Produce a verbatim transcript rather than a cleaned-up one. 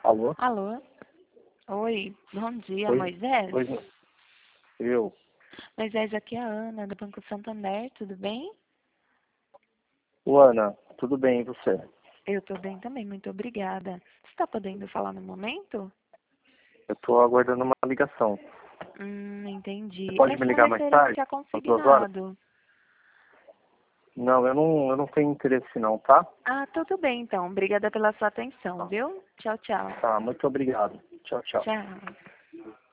Alô? Alô? Oi, bom dia, Oi? Moisés? Oi, eu. Moisés, aqui é a Ana, do Banco Santander, tudo bem? Luana, tudo bem e você? Eu tô bem também, muito obrigada. Você está podendo falar no momento? Eu tô aguardando uma ligação. Hum, Você entendi. É pode me ligar mais tarde? referente a Às duas horas? consignado. Não, eu não, eu não tenho interesse não, tá? Ah, tudo bem então. Obrigada pela sua atenção, viu? Tchau, tchau. Tá, muito obrigado. Tchau, tchau. Tchau.